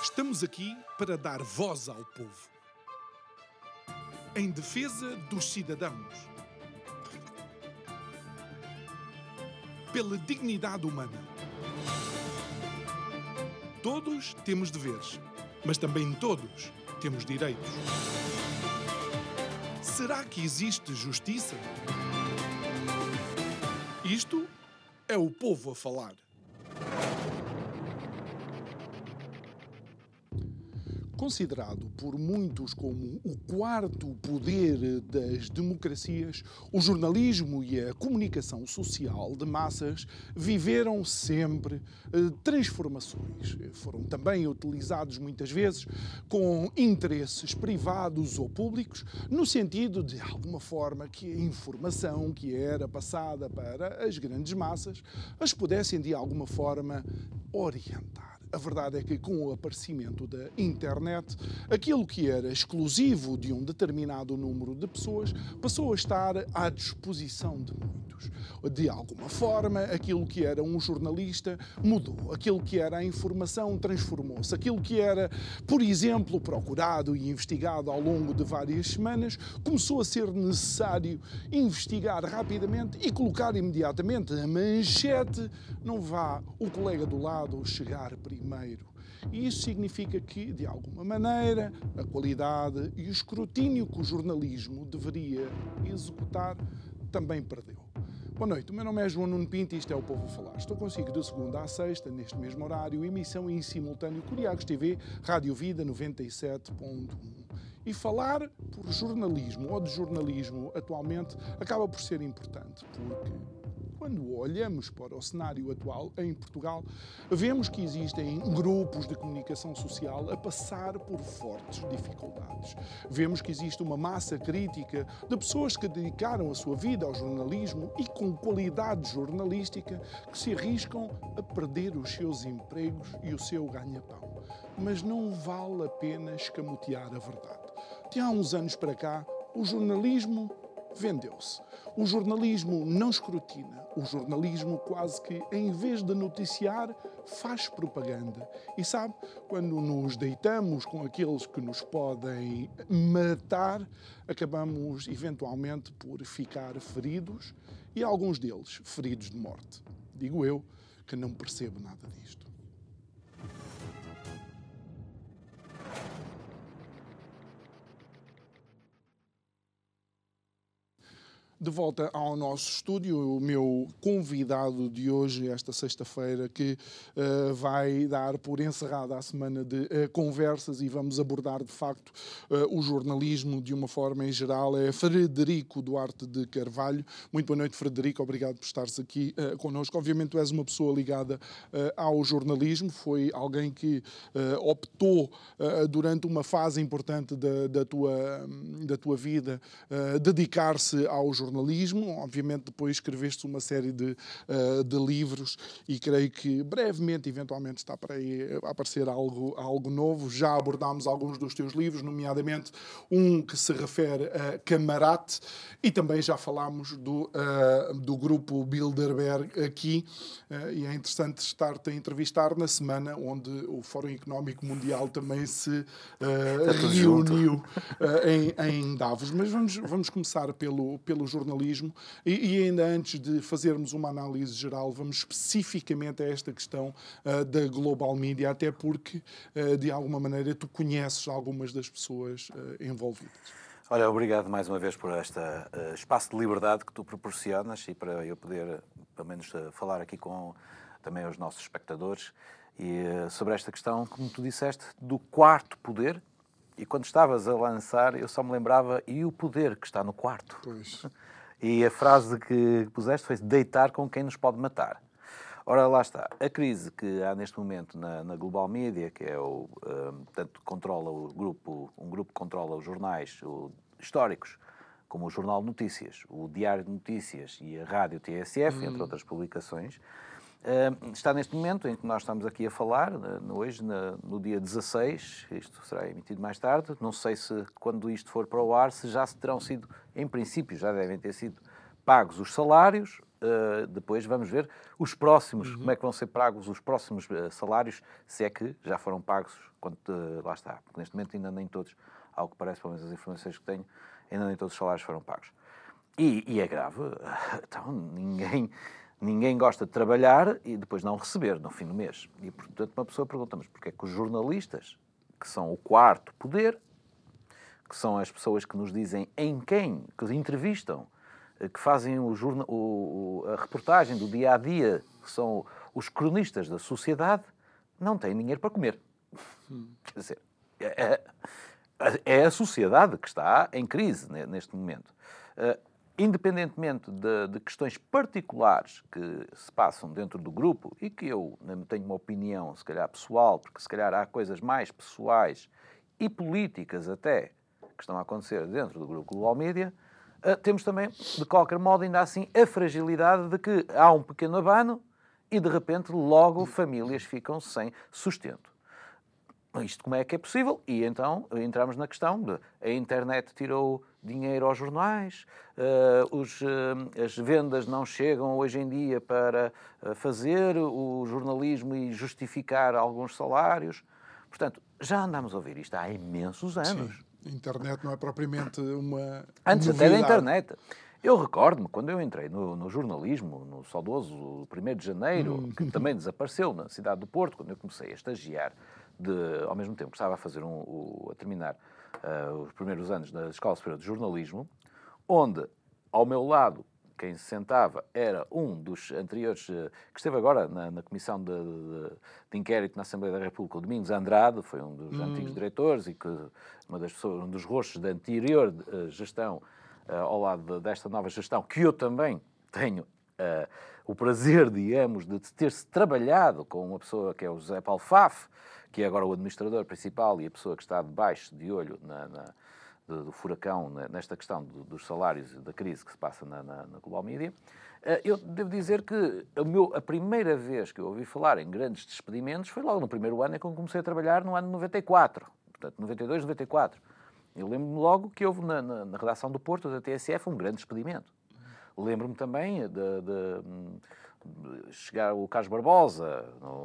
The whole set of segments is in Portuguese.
Estamos aqui para dar voz ao povo, em defesa dos cidadãos, pela dignidade humana. Todos temos deveres, mas também todos temos direitos. Será que existe justiça? Isto é o povo a falar. Considerado por muitos como o quarto poder das democracias, o jornalismo e a comunicação social de massas viveram sempre transformações. Foram também utilizados muitas vezes com interesses privados ou públicos, no sentido de alguma forma que a informação que era passada para as grandes massas as pudessem de alguma forma orientar. A verdade é que, com o aparecimento da internet, aquilo que era exclusivo de um determinado número de pessoas passou a estar à disposição de muitos. De alguma forma, aquilo que era um jornalista mudou. Aquilo que era a informação transformou-se. Aquilo que era, por exemplo, procurado e investigado ao longo de várias semanas, começou a ser necessário investigar rapidamente e colocar imediatamente a manchete. Não vá o colega do lado chegar primeiro. E isso significa que, de alguma maneira, a qualidade e o escrutínio que o jornalismo deveria executar também perdeu. Boa noite, o meu nome é João Nuno Pinto e isto é o Povo a Falar. Estou consigo de segunda à sexta, neste mesmo horário, emissão em simultâneo Curiagos TV, Rádio Vida 97.1. E falar por jornalismo ou de jornalismo atualmente acaba por ser importante, porque quando olhamos para o cenário atual em Portugal, vemos que existem grupos de comunicação social a passar por fortes dificuldades. Vemos que existe uma massa crítica de pessoas que dedicaram a sua vida ao jornalismo e com qualidade jornalística que se arriscam a perder os seus empregos e o seu ganha-pão. Mas não vale a pena escamotear a verdade. De há uns anos para cá, o jornalismo vendeu-se. O jornalismo não escrutina. O jornalismo quase que, em vez de noticiar, faz propaganda. E sabe, quando nos deitamos com aqueles que nos podem matar, acabamos eventualmente por ficar feridos e alguns deles feridos de morte. Digo eu que não percebo nada disto. De volta ao nosso estúdio, o meu convidado de hoje, esta sexta-feira, que vai dar por encerrada a semana de conversas e vamos abordar, de facto, o jornalismo de uma forma em geral, é Frederico Duarte de Carvalho. Muito boa noite, Frederico. Obrigado por estares aqui connosco. Obviamente, tu és uma pessoa ligada ao jornalismo. Foi alguém que optou, durante uma fase importante da tua vida, dedicar-se ao jornalismo. Obviamente depois escreveste uma série de livros e creio que brevemente, eventualmente, está para aí a aparecer algo novo. Já abordámos alguns dos teus livros, nomeadamente um que se refere a Camarate, e também já falámos do grupo Bilderberg aqui, e é interessante estar-te a entrevistar na semana onde o Fórum Económico Mundial também se reuniu em Davos. Mas vamos começar pelo jornalismo e ainda antes de fazermos uma análise geral, vamos especificamente a esta questão da global media, até porque, de alguma maneira, tu conheces algumas das pessoas envolvidas. Olha, obrigado mais uma vez por este espaço de liberdade que tu proporcionas e para eu poder, pelo menos, falar aqui com também os nossos espectadores e sobre esta questão, como tu disseste, do quarto poder. E quando estavas a lançar, eu só me lembrava, e o poder que está no quarto? Pois. E a frase que puseste foi deitar com quem nos pode matar. Ora, lá está. A crise que há neste momento na Global Media, que é portanto, controla um grupo que controla os jornais históricos, como o Jornal de Notícias, o Diário de Notícias e a Rádio TSF, entre outras publicações, está neste momento em que nós estamos aqui a falar, hoje, no dia 16, isto será emitido mais tarde, não sei se quando isto for para o ar, se já se terão sido, em princípio, já devem ter sido pagos os salários depois vamos ver os próximos, como é que vão ser pagos os próximos salários, se é que já foram pagos, lá está, porque neste momento ainda nem todos, ao que parece, pelo menos as informações que tenho, ainda nem todos os salários foram pagos. E é grave, então ninguém gosta de trabalhar e depois não receber no fim do mês. E, portanto, uma pessoa pergunta, mas porquê é que os jornalistas, que são o quarto poder, que são as pessoas que nos dizem em quem, que entrevistam, que fazem a reportagem do dia-a-dia, que são os cronistas da sociedade, não têm dinheiro para comer. Quer dizer, é a sociedade que está em crise neste momento. Independentemente de questões particulares que se passam dentro do grupo e que eu tenho uma opinião, se calhar pessoal, porque se calhar há coisas mais pessoais e políticas até que estão a acontecer dentro do grupo Global Media, temos também, de qualquer modo, ainda assim, a fragilidade de que há um pequeno abano e, de repente, logo famílias ficam sem sustento. Isto como é que é possível? E então entramos na questão de a internet tirou dinheiro aos jornais, as vendas não chegam hoje em dia para fazer o jornalismo e justificar alguns salários. Portanto, já andamos a ouvir isto há imensos anos. Sim. A internet não é propriamente uma Antes novidade. até da internet. Eu recordo-me, quando eu entrei no jornalismo, no saudoso 1º de janeiro, que também desapareceu na cidade do Porto, quando eu comecei a estagiar, ao mesmo tempo que estava a fazer a terminar os primeiros anos da Escola Superior de Jornalismo, onde, ao meu lado, quem se sentava era um dos anteriores, que esteve agora na Comissão de Inquérito na Assembleia da República, o Domingos Andrade, foi um dos antigos diretores e que um dos rostos da anterior gestão, ao lado desta nova gestão, que eu também tenho o prazer, digamos, de ter-se trabalhado com uma pessoa que é o José Paulo Faf, que é agora o administrador principal e a pessoa que está debaixo de olho do furacão nesta questão dos salários e da crise que se passa na Global Media. Eu devo dizer que a primeira vez que eu ouvi falar em grandes despedimentos foi logo no primeiro ano em que eu comecei a trabalhar, no ano de 94, portanto 92, 94. Eu lembro-me logo que houve na redação do Porto, da TSF, um grande despedimento. Lembro-me também de chegar o Carlos Barbosa,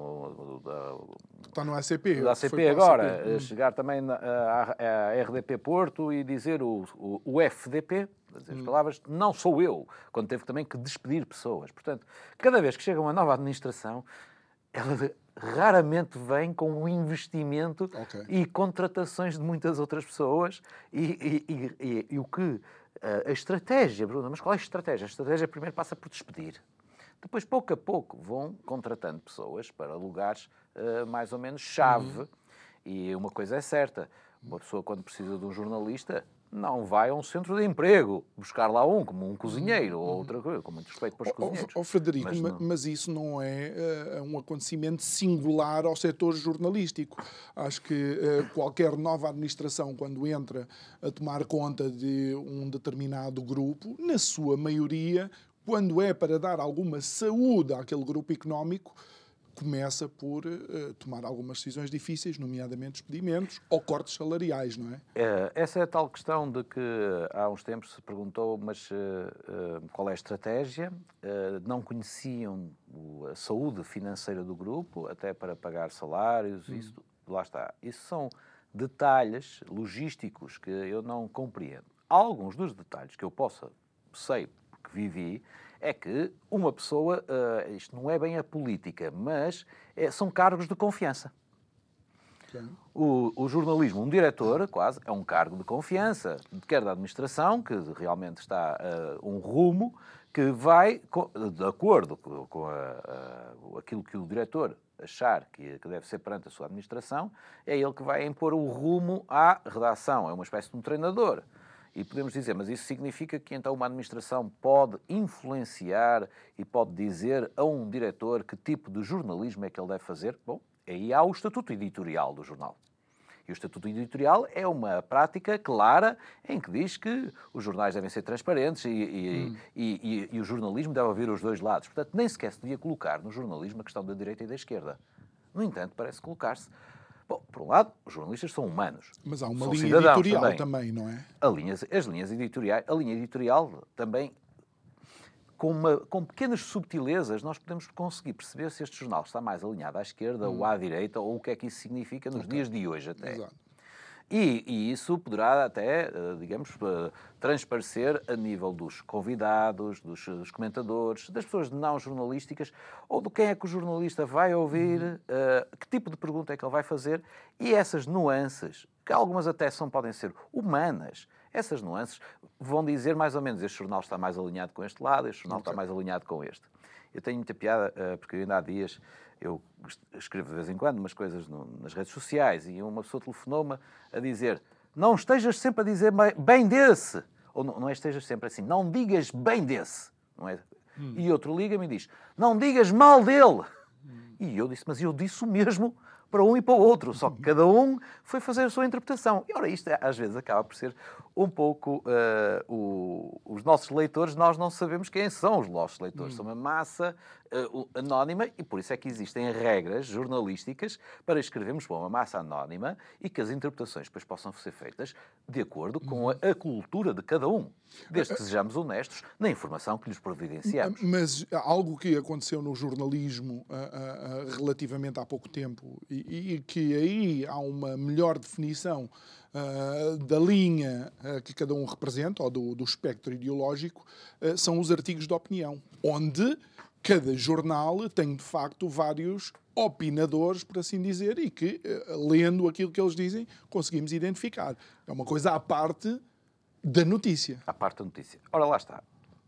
está no ACP. Da ACP agora, chegar também à RDP Porto e dizer o FDP, dizer as palavras, não sou eu, quando teve também que despedir pessoas. Portanto, cada vez que chega uma nova administração, ela raramente vem com um investimento e contratações de muitas outras pessoas e o que... A estratégia, Bruno, mas qual é a estratégia? A estratégia primeiro passa por despedir. Depois, pouco a pouco, vão contratando pessoas para lugares mais ou menos chave. E uma coisa é certa, uma pessoa quando precisa de um jornalista não vai a um centro de emprego buscar lá como um cozinheiro ou outra coisa, com muito respeito para os cozinheiros. Frederico, mas isso não é um acontecimento singular ao setor jornalístico. Acho que qualquer nova administração, quando entra a tomar conta de um determinado grupo, na sua maioria, quando é para dar alguma saúde àquele grupo económico, começa por tomar algumas decisões difíceis, nomeadamente despedimentos ou cortes salariais, não é? Essa é a tal questão de que há uns tempos se perguntou, mas qual é a estratégia? Não conheciam a saúde financeira do grupo, até para pagar salários, isso, lá está. Isso são detalhes logísticos que eu não compreendo. Alguns dos detalhes que eu sei, porque vivi, é que uma pessoa, isto não é bem a política, mas são cargos de confiança. O jornalismo, um diretor, quase, é um cargo de confiança, quer da administração, que realmente está um rumo, que vai, de acordo com aquilo que o diretor achar que deve ser perante a sua administração, é ele que vai impor o rumo à redação. É uma espécie de um treinador. E podemos dizer, mas isso significa que então uma administração pode influenciar e pode dizer a um diretor que tipo de jornalismo é que ele deve fazer? Bom, aí há o estatuto editorial do jornal. E o estatuto editorial é uma prática clara em que diz que os jornais devem ser transparentes e o jornalismo deve ouvir os dois lados. Portanto, nem sequer se devia colocar no jornalismo a questão da direita e da esquerda. No entanto, parece colocar-se. Bom, por um lado, os jornalistas são humanos. Mas há uma linha editorial também, não é? As linhas editoriais, a linha editorial também com pequenas subtilezas, nós podemos conseguir perceber se este jornal está mais alinhado à esquerda ou à direita, ou o que é que isso significa nos dias de hoje até. Exato. E isso poderá até, digamos, transparecer a nível dos convidados, dos comentadores, das pessoas não jornalísticas, ou de quem é que o jornalista vai ouvir, que tipo de pergunta é que ele vai fazer, e essas nuances, que algumas até podem ser humanas, essas nuances vão dizer mais ou menos: este jornal está mais alinhado com este lado, este jornal está mais alinhado com este. Eu tenho muita piada, porque ainda há dias eu escrevo de vez em quando umas coisas nas redes sociais e uma pessoa telefonou-me a dizer: não estejas sempre a dizer bem desse. Ou não é estejas sempre assim, não digas bem desse. Não é? E outro liga-me e diz: não digas mal dele. E eu disse: mas eu disse o mesmo para um e para o outro, só que cada um foi fazer a sua interpretação. E ora, isto às vezes acaba por ser um pouco os nossos leitores. Nós não sabemos quem são os nossos leitores. São uma massa anónima, e por isso é que existem regras jornalísticas para escrevermos para uma massa anónima e que as interpretações depois possam ser feitas de acordo com a cultura de cada um, desde que sejamos honestos na informação que lhes providenciamos. Mas algo que aconteceu no jornalismo relativamente há pouco tempo, e que aí há uma melhor definição da linha que cada um representa, ou do espectro ideológico, são os artigos de opinião, onde cada jornal tem, de facto, vários opinadores, por assim dizer, e que, lendo aquilo que eles dizem, conseguimos identificar. É uma coisa à parte da notícia. À parte da notícia. Ora, lá está.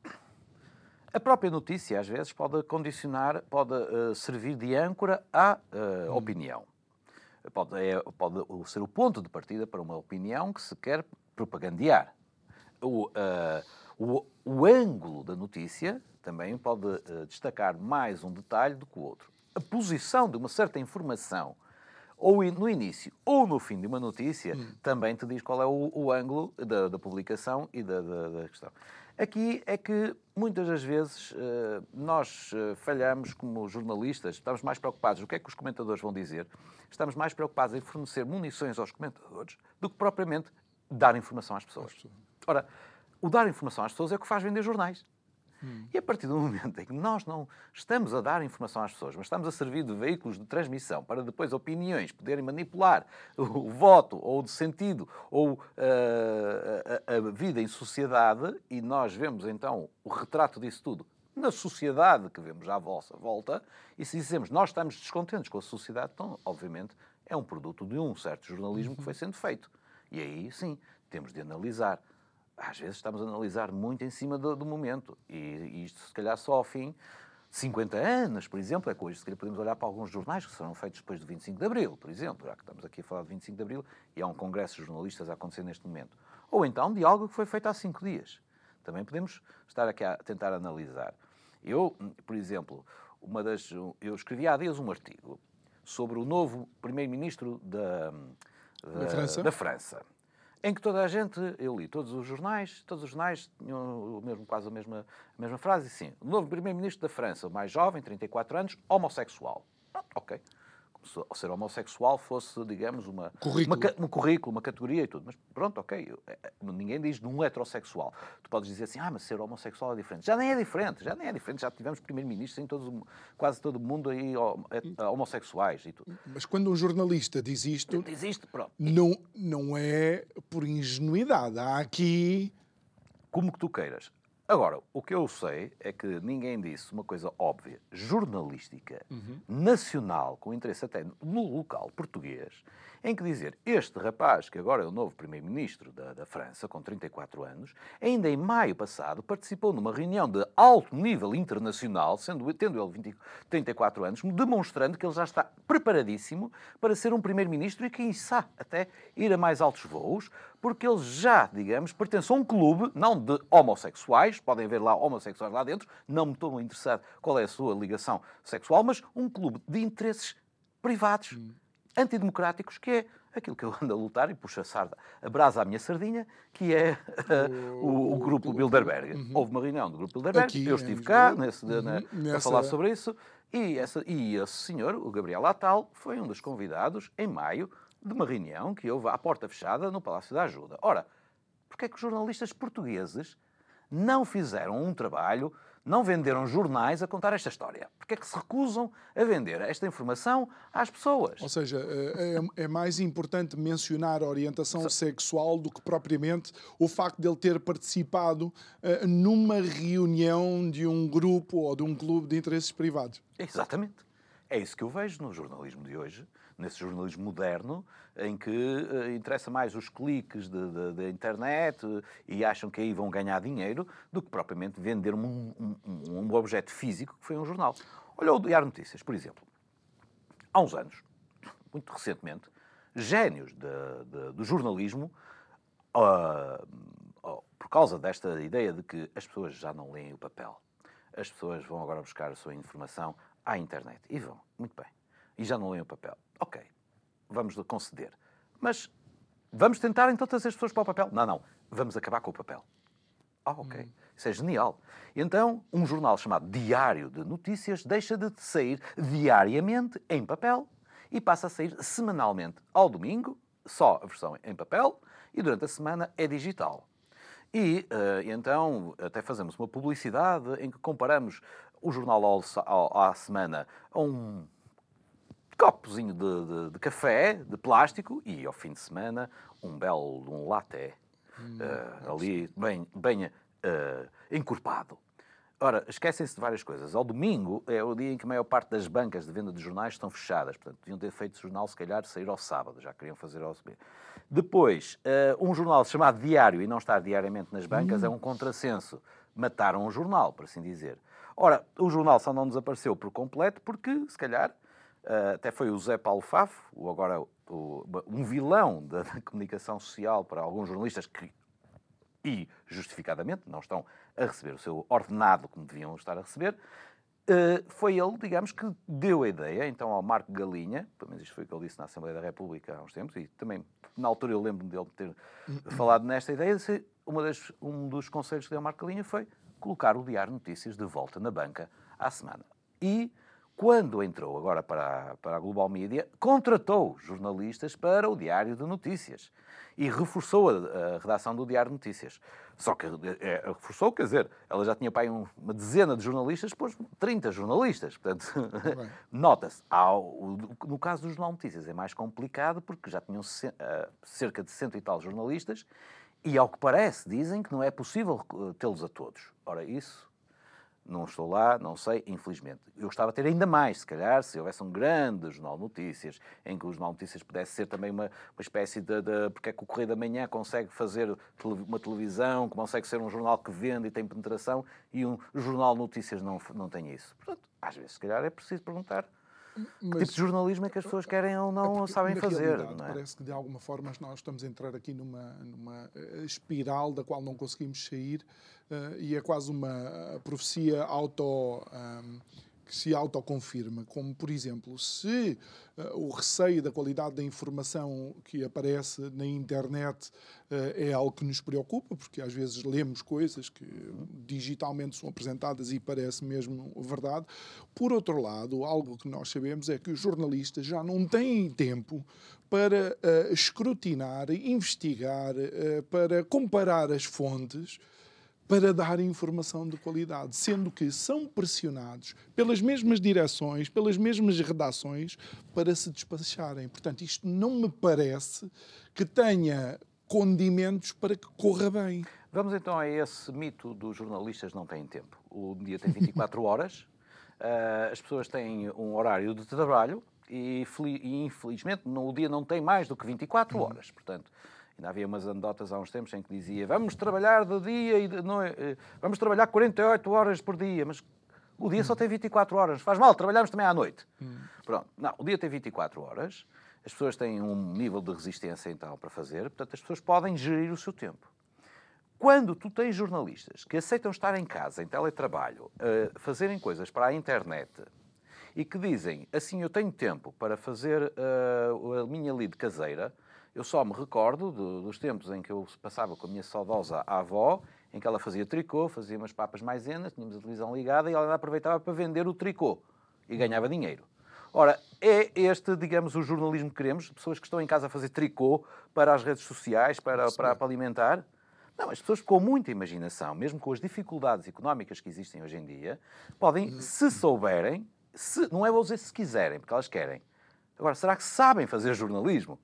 A própria notícia, às vezes, pode condicionar, pode servir de âncora à opinião. Pode ser o ponto de partida para uma opinião que se quer propagandear. O ângulo da notícia também pode destacar mais um detalhe do que o outro. A posição de uma certa informação, ou no início ou no fim de uma notícia, também te diz qual é o ângulo da publicação e da questão. Aqui é que, muitas das vezes, nós falhamos como jornalistas, estamos mais preocupados o que é que os comentadores vão dizer, estamos mais preocupados em fornecer munições aos comentadores do que propriamente dar informação às pessoas. Ora, o dar informação às pessoas é o que faz vender jornais. E a partir do momento em que nós não estamos a dar informação às pessoas, mas estamos a servir de veículos de transmissão para depois opiniões poderem manipular o voto, ou de sentido, ou a vida em sociedade, e nós vemos então o retrato disso tudo na sociedade que vemos à vossa volta, e se dizemos nós estamos descontentes com a sociedade, então, obviamente, é um produto de um certo jornalismo que foi sendo feito. E aí, sim, temos de analisar. Às vezes estamos a analisar muito em cima do momento. E isto, se calhar, só ao fim de 50 anos, por exemplo, é que hoje, se calhar, podemos olhar para alguns jornais que serão feitos depois do 25 de Abril, por exemplo, já que estamos aqui a falar de 25 de Abril, e há um congresso de jornalistas a acontecer neste momento. Ou então de algo que foi feito há 5 dias. Também podemos estar aqui a tentar analisar. Eu, por exemplo, eu escrevi há dias um artigo sobre o novo primeiro-ministro da França. Em que toda a gente, eu li todos os jornais tinham quase a mesma frase, sim. O novo primeiro-ministro da França, o mais jovem, 34 anos, homossexual. Ok. Como se ser homossexual fosse, digamos, um currículo, uma categoria e tudo. Mas pronto, ok. Ninguém diz de um heterossexual. Tu podes dizer assim, mas ser homossexual é diferente. Já nem é diferente. Já tivemos primeiro-ministros em quase todo o mundo aí, homossexuais e tudo. Mas quando um jornalista diz isto, pronto. Não é por ingenuidade. Há aqui... Como que tu queiras. Agora, o que eu sei é que ninguém disse uma coisa óbvia, jornalística, nacional, com interesse até no local português, em que dizer, este rapaz, que agora é o novo primeiro-ministro da França, com 34 anos, ainda em maio passado participou numa reunião de alto nível internacional, tendo ele 34 anos, demonstrando que ele já está preparadíssimo para ser um primeiro-ministro e, quem sabe, até ir a mais altos voos, porque ele já, digamos, pertence a um clube, não de homossexuais, podem haver lá homossexuais lá dentro, não me estou interessado qual é a sua ligação sexual, mas um clube de interesses privados, antidemocráticos, que é aquilo que eu ando a lutar e puxo a brasa à minha sardinha, que é o Grupo Bilderberg. Houve uma reunião do Grupo Bilderberg, Aqui, eu estive cá a falar sobre isso, e esse senhor, o Gabriel Attal, foi um dos convidados, em maio, de uma reunião que houve à porta fechada no Palácio da Ajuda. Ora, porque é que os jornalistas portugueses não fizeram um trabalho não venderam jornais a contar esta história? Porque é que se recusam a vender esta informação às pessoas? Ou seja, é mais importante mencionar a orientação sexual do que propriamente o facto de ele ter participado numa reunião de um grupo ou de um clube de interesses privados. Exatamente. É isso que eu vejo no jornalismo de hoje, nesse jornalismo moderno, em que interessa mais os cliques da internet e acham que aí vão ganhar dinheiro do que propriamente vender um objeto físico que foi um jornal. Olha o Diário de Notícias, por exemplo. Há uns anos, muito recentemente, génios do jornalismo, por causa desta ideia de que as pessoas já não leem o papel, as pessoas vão agora buscar a sua informação à internet. E vão, muito bem. E já não leem o papel. Ok, vamos conceder. Mas vamos tentar então trazer as pessoas para o papel? Não. Vamos acabar com o papel. Ok. Isso é genial. Então, um jornal chamado Diário de Notícias deixa de sair diariamente em papel e passa a sair semanalmente ao domingo, só a versão em papel, e durante a semana é digital. E então até fazemos uma publicidade em que comparamos o jornal à semana a um copozinho de café, de plástico, e ao fim de semana um latte ali bem encorpado. Ora, esquecem-se de várias coisas. Ao domingo é o dia em que a maior parte das bancas de venda de jornais estão fechadas. Portanto, deviam ter feito o jornal, se calhar, sair ao sábado. Já queriam fazer ao sábado. Depois, um jornal chamado Diário e não estar diariamente nas bancas é um contrassenso. Mataram o jornal, por assim dizer. Ora, o jornal só não desapareceu por completo porque, se calhar, até foi o Zé Paulo Fafo, um vilão da comunicação social para alguns jornalistas que, e justificadamente, não estão a receber o seu ordenado como deviam estar a receber, foi ele, digamos, que deu a ideia, então, ao Marco Galinha, pelo menos isto foi o que ele disse na Assembleia da República há uns tempos, e também, na altura, eu lembro-me dele ter falado nesta ideia, um dos conselhos que deu ao Marco Galinha foi colocar o Diário de Notícias de volta na banca à semana. E, quando entrou agora para a Global Media, contratou jornalistas para o Diário de Notícias e reforçou a redação do Diário de Notícias. Só que reforçou, quer dizer, ela já tinha para aí uma dezena de jornalistas, depois 30 jornalistas. Portanto, nota-se. No caso do Jornal de Notícias é mais complicado porque já tinham cerca de 100 e tal jornalistas e, ao que parece, dizem que não é possível tê-los a todos. Ora, isso... Não estou lá, não sei, infelizmente. Eu gostava de ter ainda mais, se calhar, se houvesse um grande Jornal de Notícias, em que o Jornal de Notícias pudesse ser também uma espécie de... Porque é que o Correio da Manhã consegue fazer uma televisão, consegue ser um jornal que vende e tem penetração, e um Jornal de Notícias não tem isso. Portanto, às vezes, se calhar, é preciso perguntar que tipo de jornalismo é que as pessoas querem ou não sabem fazer. Não é? Parece que, de alguma forma, nós estamos a entrar aqui numa espiral da qual não conseguimos sair e é quase uma profecia que se autoconfirma, como, por exemplo, se o receio da qualidade da informação que aparece na internet é algo que nos preocupa, porque às vezes lemos coisas que digitalmente são apresentadas e parece mesmo verdade. Por outro lado, algo que nós sabemos é que os jornalistas já não têm tempo para escrutinar, investigar, para comparar as fontes, para dar informação de qualidade, sendo que são pressionados pelas mesmas direções, pelas mesmas redações, para se despacharem. Portanto, isto não me parece que tenha condimentos para que corra bem. Vamos então a esse mito dos jornalistas não têm tempo. O dia tem 24 horas, as pessoas têm um horário de trabalho e infelizmente o dia não tem mais do que 24 horas. Portanto, ainda havia umas anedotas há uns tempos em que dizia vamos trabalhar de dia e de noite, vamos trabalhar 48 horas por dia, mas o dia só tem 24 horas. Faz mal, trabalhamos também à noite. Pronto. Não, o dia tem 24 horas, as pessoas têm um nível de resistência então para fazer, portanto as pessoas podem gerir o seu tempo. Quando tu tens jornalistas que aceitam estar em casa, em teletrabalho, fazerem coisas para a internet e que dizem assim, eu tenho tempo para fazer a minha lead caseira. Eu só me recordo dos tempos em que eu passava com a minha saudosa avó, em que ela fazia tricô, fazia umas papas maizenas, tínhamos a televisão ligada e ela aproveitava para vender o tricô e ganhava dinheiro. Ora, é este, digamos, o jornalismo que queremos? Pessoas que estão em casa a fazer tricô para as redes sociais, para alimentar? Não, as pessoas com muita imaginação, mesmo com as dificuldades económicas que existem hoje em dia, podem, se souberem, não é vou dizer se quiserem, porque elas querem. Agora, será que sabem fazer jornalismo?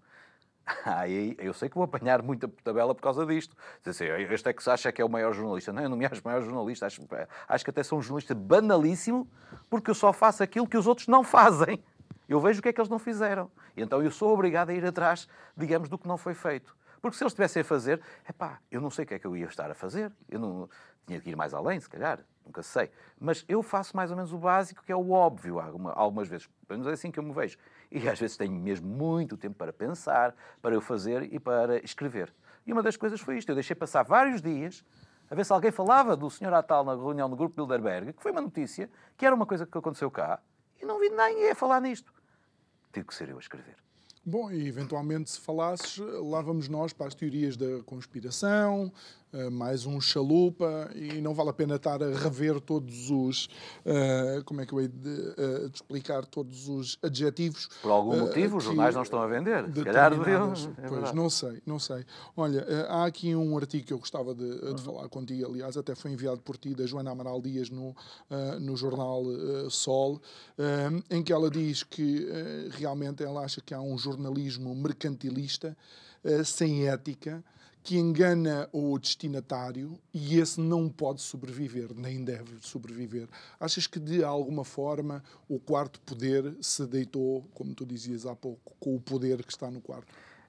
Eu sei que vou apanhar muita tabela por causa disto. Assim, este é que se acha que é o maior jornalista. Não, eu não me acho o maior jornalista. Acho que até sou um jornalista banalíssimo, porque eu só faço aquilo que os outros não fazem. Eu vejo o que é que eles não fizeram. E então eu sou obrigado a ir atrás, digamos, do que não foi feito. Porque se eles estivessem a fazer, eu não sei o que é que eu ia estar a fazer. Eu não tinha que ir mais além, se calhar. Nunca sei. Mas eu faço mais ou menos o básico, que é o óbvio, algumas vezes. Pelo menos é assim que eu me vejo. E às vezes tenho mesmo muito tempo para pensar, para eu fazer e para escrever. E uma das coisas foi isto. Eu deixei passar vários dias a ver se alguém falava do Sr. Atal na reunião do Grupo Bilderberg, que foi uma notícia, que era uma coisa que aconteceu cá, e não vi ninguém a falar nisto. Tive que ser eu a escrever. Bom, e eventualmente se falasses, lá vamos nós para as teorias da conspiração, mais um chalupa, e não vale a pena estar a rever todos os, como é que eu hei de explicar, todos os adjetivos. Por algum motivo os jornais não estão a vender. Se calhar pois, não sei. Olha, há aqui um artigo que eu gostava de falar contigo, aliás, até foi enviado por ti, da Joana Amaral Dias, no jornal Sol, em que ela diz que realmente ela acha que há um jornalismo mercantilista, sem ética, que engana o destinatário e esse não pode sobreviver, nem deve sobreviver. Achas que, de alguma forma, o quarto poder se deitou, como tu dizias há pouco, com o poder que está no quarto?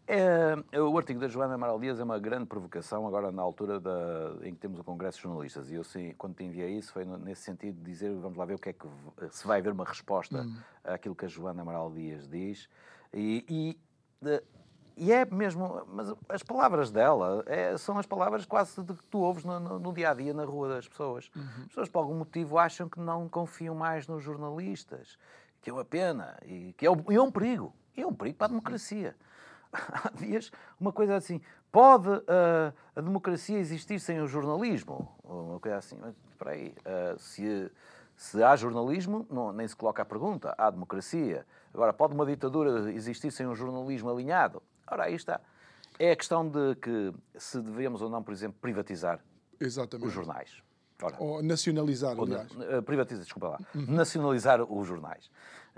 O artigo da Joana Amaral Dias é uma grande provocação agora na altura em que temos o Congresso de Jornalistas. E eu, sim, quando te enviei isso, foi nesse sentido de dizer, vamos lá ver o que é que se vai haver uma resposta àquilo que a Joana Amaral Dias diz. E é mesmo, mas as palavras dela são as palavras quase de que tu ouves no dia-a-dia, na rua das pessoas. As pessoas, por algum motivo, acham que não confiam mais nos jornalistas, que é uma pena, e é um perigo. E é um perigo para a democracia. Há dias, uma coisa assim, pode a democracia existir sem o jornalismo? Uma coisa assim, mas espera aí, se há jornalismo, nem se coloca a pergunta, há democracia. Agora, pode uma ditadura existir sem um jornalismo alinhado? Ora, aí está. É a questão de que se devemos ou não, por exemplo, privatizar os jornais. Ora, ou nacionalizar, aliás. Desculpa lá. Nacionalizar os jornais.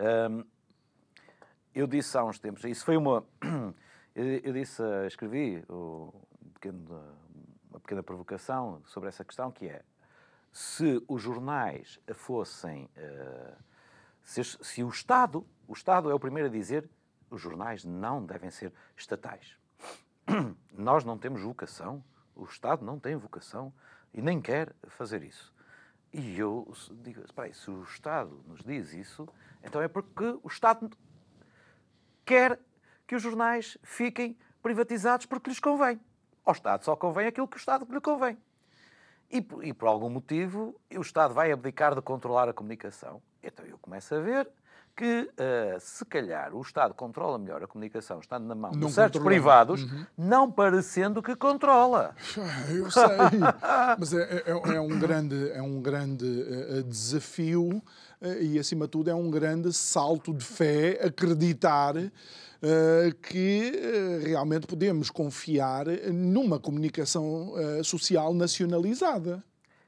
Eu disse há uns tempos, isso foi uma... escrevi uma pequena provocação sobre essa questão, que é, se os jornais fossem... Se o Estado é o primeiro a dizer, os jornais não devem ser estatais. Nós não temos vocação, o Estado não tem vocação e nem quer fazer isso. E eu digo, espera aí, se o Estado nos diz isso, então é porque o Estado quer que os jornais fiquem privatizados porque lhes convém. Ao Estado só convém aquilo que o Estado lhe convém. E por algum motivo o Estado vai abdicar de controlar a comunicação. Então eu começo a ver que, se calhar, o Estado controla melhor a comunicação, estando na mão de certos privados, não parecendo que controla. Eu sei, mas é um grande desafio e, acima de tudo, é um grande salto de fé acreditar que realmente podemos confiar numa comunicação social nacionalizada.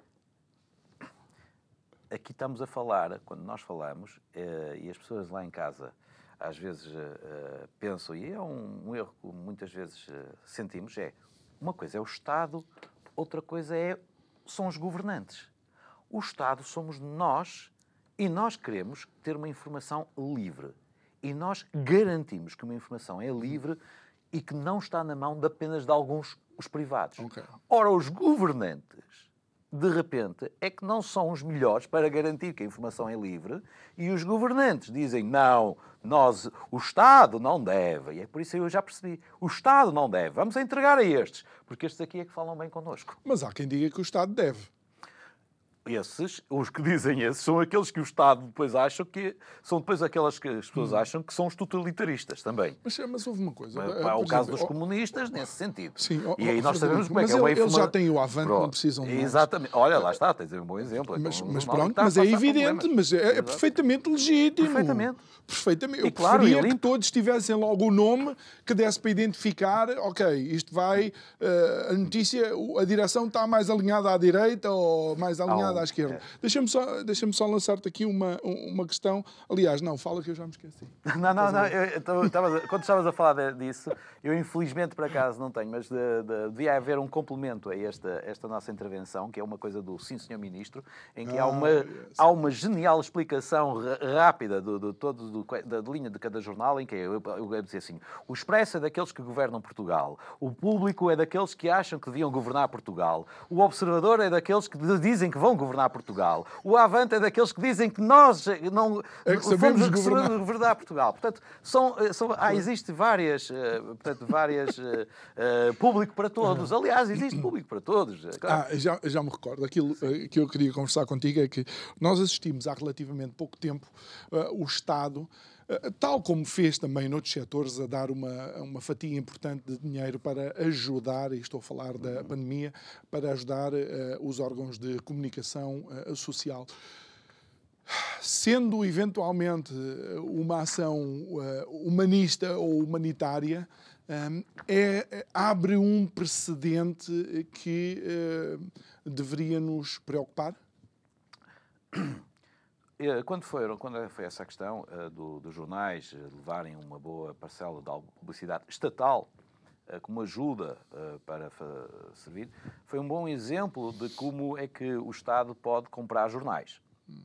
Aqui estamos a falar, quando nós falamos, e as pessoas lá em casa às vezes pensam, e é um erro que muitas vezes sentimos, uma coisa é o Estado, outra coisa são os governantes. O Estado somos nós e nós queremos ter uma informação livre. E nós garantimos que uma informação é livre e que não está na mão apenas de alguns, os privados. Okay. Ora, os governantes, de repente, é que não são os melhores para garantir que a informação é livre e os governantes dizem, não, o Estado não deve. E é por isso que eu já percebi. O Estado não deve. Vamos entregar a estes, porque estes aqui é que falam bem connosco. Mas há quem diga que o Estado deve. os que dizem esses, são aqueles que o Estado depois acham que... São depois aquelas que as pessoas acham que são os totalitaristas também. Mas houve uma coisa... O caso dos comunistas, nesse sentido. Sim, e aí nós sabemos como é que é uma eles já têm o Avante, não precisam de nós. Exatamente. Olha, lá está, tens um bom exemplo. Mas pronto, mas é evidente, mas é perfeitamente legítimo. Perfeitamente. Eu preferia que todos tivessem logo o nome que desse para identificar, ok, isto vai... a notícia, a direção está mais alinhada à direita ou mais alinhada à esquerda. Deixa-me só lançar-te aqui uma questão. Aliás, não, fala que eu já me esqueci. Não. Quando estavas a falar disso, eu infelizmente por acaso não tenho, mas devia haver um complemento a esta nossa intervenção, que é uma coisa do Sim, Senhor Ministro, em que há uma genial explicação rápida da linha de cada jornal, em que eu vou dizer assim: o Expresso é daqueles que governam Portugal, o Público é daqueles que acham que deviam governar Portugal, o Observador é daqueles que dizem que vão governar Portugal, o Avante é daqueles que dizem que nós não sabemos governar Portugal. Portanto, existe várias público para todos. Aliás, existe público para todos. Já me recordo. Aquilo que eu queria conversar contigo é que nós assistimos há relativamente pouco tempo o Estado, tal como fez também noutros setores, a dar uma fatia importante de dinheiro para ajudar, e estou a falar da pandemia, para ajudar os órgãos de comunicação social. Sendo eventualmente uma ação humanista ou humanitária, abre um precedente que deveria nos preocupar? Quando foi essa questão dos jornais levarem uma boa parcela da publicidade estatal como ajuda para servir, foi um bom exemplo de como é que o Estado pode comprar jornais.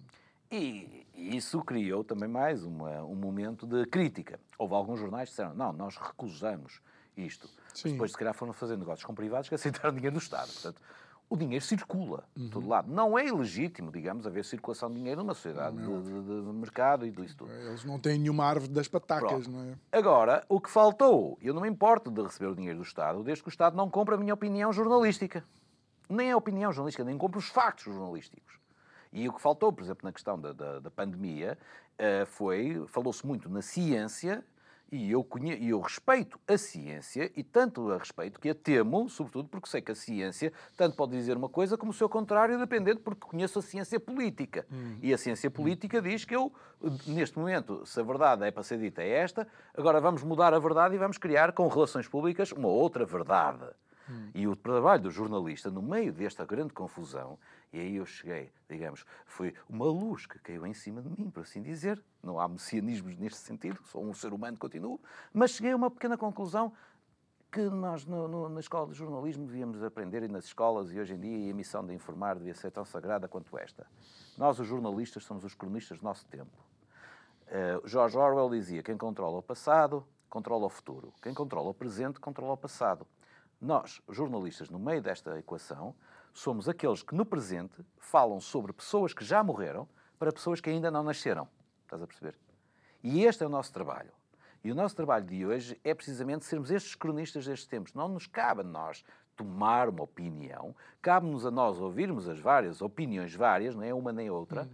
E isso criou também mais um momento de crítica. Houve alguns jornais que disseram, não, nós recusamos isto. Depois, se calhar, foram fazer negócios com privados que aceitaram dinheiro do Estado. Portanto, o dinheiro circula de todo lado. Não é ilegítimo, digamos, haver circulação de dinheiro numa sociedade de mercado e disso tudo. Eles não têm nenhuma árvore das patacas, não é? Agora, o que faltou, eu não me importo de receber o dinheiro do Estado, desde que o Estado não compre a minha opinião jornalística. Nem a opinião jornalística, nem compre os factos jornalísticos. E o que faltou, por exemplo, na questão da pandemia, falou-se muito na ciência, e eu respeito a ciência, e tanto a respeito que a temo, sobretudo porque sei que a ciência tanto pode dizer uma coisa como o seu contrário, dependendo, porque conheço a ciência política. E a ciência política diz que neste momento, se a verdade é para ser dita é esta, agora vamos mudar a verdade e vamos criar, com relações públicas, uma outra verdade. E o trabalho do jornalista, no meio desta grande confusão, e aí eu cheguei, digamos, foi uma luz que caiu em cima de mim, por assim dizer. Não há messianismos neste sentido, sou um ser humano, continuo, mas cheguei a uma pequena conclusão que nós, na escola de jornalismo, devíamos aprender, e nas escolas, e hoje em dia, a missão de informar devia ser tão sagrada quanto esta. Nós, os jornalistas, somos os cronistas do nosso tempo. George Orwell dizia, quem controla o passado, controla o futuro. Quem controla o presente, controla o passado. Nós, jornalistas, no meio desta equação, somos aqueles que, no presente, falam sobre pessoas que já morreram para pessoas que ainda não nasceram. Estás a perceber? E este é o nosso trabalho. E o nosso trabalho de hoje é precisamente sermos estes cronistas destes tempos. Não nos cabe a nós tomar uma opinião, cabe-nos a nós ouvirmos as várias opiniões várias, não é uma nem outra,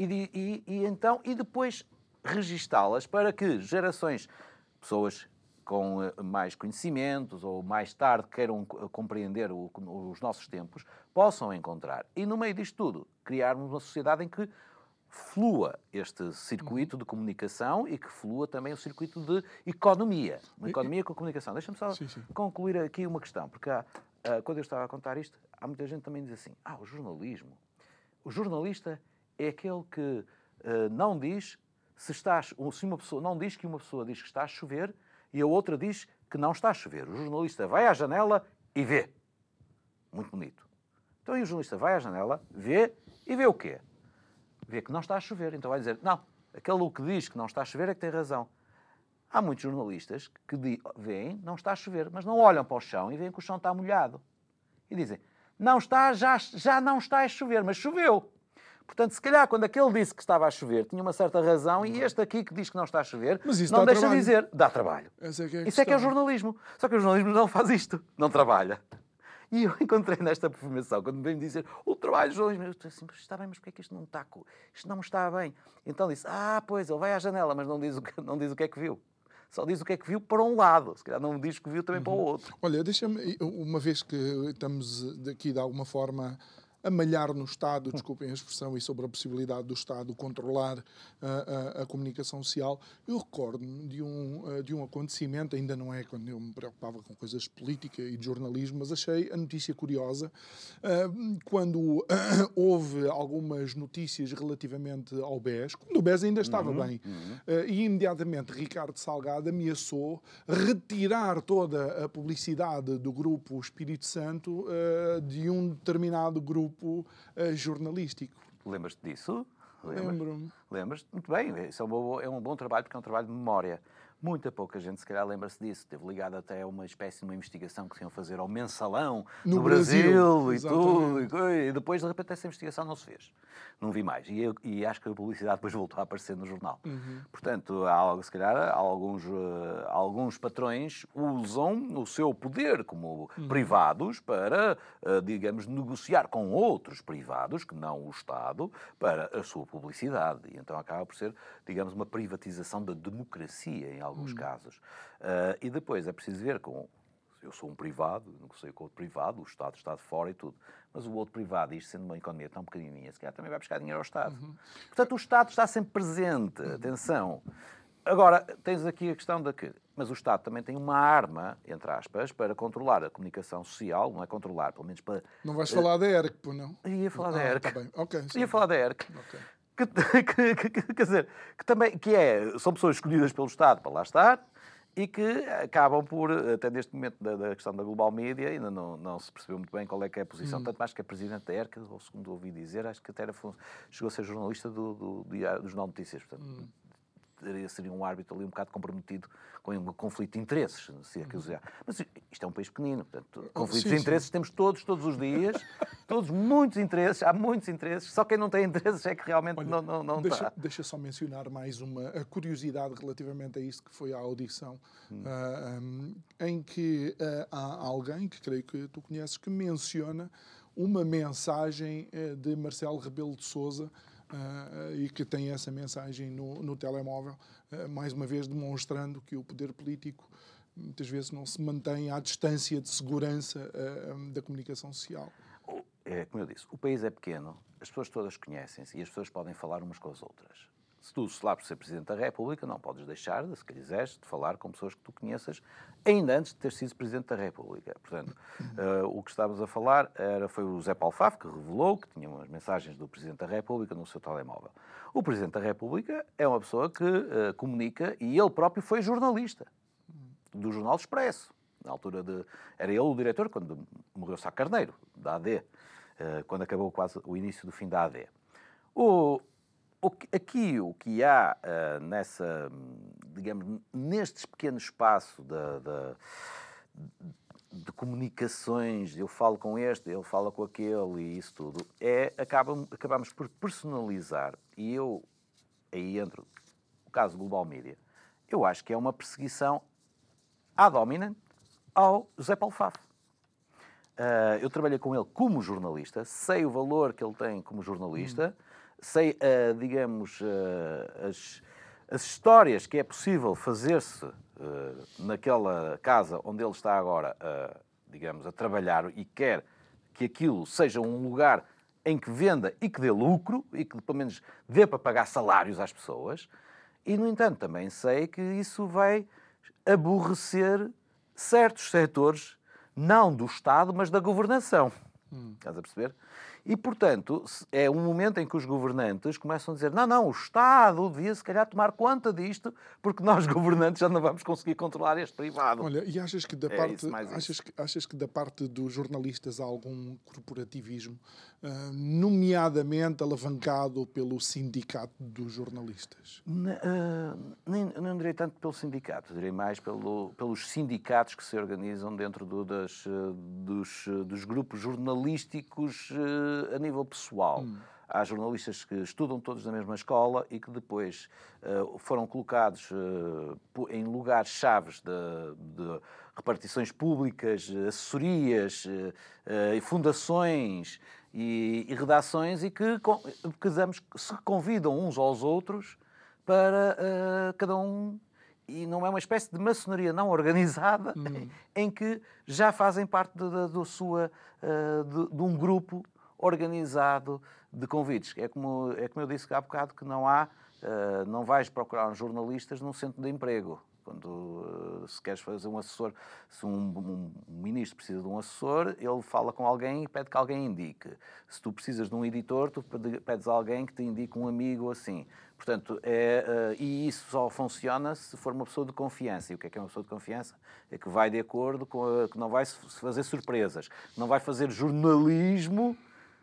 e depois registá-las para que gerações, pessoas com mais conhecimentos ou mais tarde queiram compreender os nossos tempos, possam encontrar. E no meio disto tudo, criarmos uma sociedade em que flua este circuito de comunicação e que flua também o circuito de economia. Uma economia com comunicação. Deixa-me só concluir aqui uma questão, porque quando eu estava a contar isto, há muita gente também que diz assim, o jornalismo. O jornalista é aquele que não diz se uma pessoa não diz que uma pessoa diz que está a chover e a outra diz que não está a chover. O jornalista vai à janela e vê. Muito bonito. Então, e o jornalista vai à janela, vê e vê o quê? Vê que não está a chover. Então vai dizer, não, aquele que diz que não está a chover é que tem razão. Há muitos jornalistas que veem, não está a chover, mas não olham para o chão e veem que o chão está molhado. E dizem, não está, já não está a chover, mas choveu. Portanto, se calhar, quando aquele disse que estava a chover, tinha uma certa razão, e este aqui que diz que não está a chover, não deixa de dizer, dá trabalho. Isso é que é o jornalismo. Só que o jornalismo não faz isto, não trabalha. E eu encontrei nesta informação, quando me veio dizer o trabalho de João, eu disse assim, mas está bem, mas porquê é que isto não está bem? Então disse, pois, ele vai à janela, mas não diz o que é que viu. Só diz o que é que viu para um lado, se calhar não diz o que viu também para o outro. Olha, deixa-me, uma vez que estamos aqui de alguma forma a malhar no Estado, desculpem a expressão, e sobre a possibilidade do Estado controlar a comunicação social, eu recordo-me de um acontecimento, ainda não é quando eu me preocupava com coisas de política e de jornalismo, mas achei a notícia curiosa, quando houve algumas notícias relativamente ao BES, quando o BES ainda estava bem, e imediatamente Ricardo Salgado ameaçou retirar toda a publicidade do grupo Espírito Santo de um determinado grupo jornalístico. Lembras-te disso? Lembro-me. Lembras-te? Muito bem, isso é um bom trabalho, porque é um trabalho de memória. Muita pouca gente, se calhar, lembra-se disso. Esteve ligado até a uma espécie de uma investigação que se iam fazer ao mensalão No Brasil e exatamente. tudo. E depois, de repente, essa investigação não se fez. Não vi mais. E acho que a publicidade depois voltou a aparecer no jornal. Portanto, se calhar, alguns patrões usam o seu poder como privados para, digamos, negociar com outros privados, que não o Estado, para a sua publicidade. E então acaba por ser, digamos, uma privatização da democracia, em alguns casos. E depois é preciso ver eu sou um privado, não sei com outro privado, o Estado está de fora e tudo. Mas o outro privado, isto sendo uma economia tão pequenininha, se calhar também vai buscar dinheiro ao Estado. Portanto, o Estado está sempre presente, atenção. Agora, tens aqui a questão da que... Mas o Estado também tem uma arma, entre aspas, para controlar a comunicação social, não é controlar, pelo menos para... Não vais falar da ERC, pô, não? Ia falar da ERC. Tá bem. Okay, Ia falar da ERC. Okay. Quer dizer, são pessoas escolhidas pelo Estado para lá estar e que acabam por, até neste momento da questão da Global Media, ainda não se percebeu muito bem qual é que é a posição, tanto mais que é presidente da ERC, ou segundo ouvi dizer, acho que até chegou a ser jornalista do Jornal de Notícias, portanto... Seria um árbitro ali um bocado comprometido com um conflito de interesses, se é que usar. Mas isto é um país pequenino, portanto, conflitos de interesses temos todos os dias, muitos interesses, há muitos interesses, só quem não tem interesses é que realmente não está. Deixa só mencionar mais a curiosidade relativamente a isso, que foi a audição, em que há alguém, que creio que tu conheces, que menciona uma mensagem de Marcelo Rebelo de Sousa, e que tem essa mensagem no telemóvel, mais uma vez demonstrando que o poder político muitas vezes não se mantém à distância de segurança da comunicação social. É como eu disse, o país é pequeno, as pessoas todas conhecem-se e as pessoas podem falar umas com as outras. Se tu, lá por ser Presidente da República, não podes deixar, se quiseres, de falar com pessoas que tu conheças, ainda antes de ter sido Presidente da República. Portanto, o que estávamos a falar foi o Zé Paulo Faf, que revelou que tinha umas mensagens do Presidente da República no seu telemóvel. O Presidente da República é uma pessoa que comunica, e ele próprio foi jornalista do Jornal Expresso. Na altura era ele o diretor, quando morreu Sá Carneiro, da AD, quando acabou quase o início do fim da AD. O que há digamos, neste pequeno espaço de comunicações, eu falo com este, ele fala com aquele e isso tudo, acabamos por personalizar, e aí entro o caso Global Media, eu acho que é uma perseguição ad hominem ao José Paulo Faf. Eu trabalhei com ele como jornalista, sei o valor que ele tem como jornalista, sei, digamos, as histórias que é possível fazer-se naquela casa onde ele está agora, digamos, a trabalhar e quer que aquilo seja um lugar em que venda e que dê lucro e que, pelo menos, dê para pagar salários às pessoas. E, no entanto, também sei que isso vai aborrecer certos setores, não do Estado, mas da governação. Estás a perceber? E, portanto, é um momento em que os governantes começam a dizer não, o Estado devia, se calhar, tomar conta disto, porque nós, governantes, já não vamos conseguir controlar este privado. Olha, e achas que achas que da parte dos jornalistas há algum corporativismo, nomeadamente alavancado pelo sindicato dos jornalistas? Não direi tanto pelo sindicato, direi mais pelos sindicatos que se organizam dentro dos grupos jornalísticos a nível pessoal. há jornalistas que estudam todos na mesma escola e que depois foram colocados em lugares-chaves de repartições públicas, assessorias, fundações e redações, e que se convidam uns aos outros para cada um, e não é uma espécie de maçonaria não organizada, em que já fazem parte de um grupo organizado de convites. É como eu disse há bocado, que não vais procurar jornalistas num centro de emprego. Quando se queres fazer um assessor, se um ministro precisa de um assessor, ele fala com alguém e pede que alguém indique. Se tu precisas de um editor, tu pedes a alguém que te indique um amigo, assim. Portanto, e isso só funciona se for uma pessoa de confiança. E o que é uma pessoa de confiança? É que vai de acordo com que não vai fazer surpresas, não vai fazer jornalismo,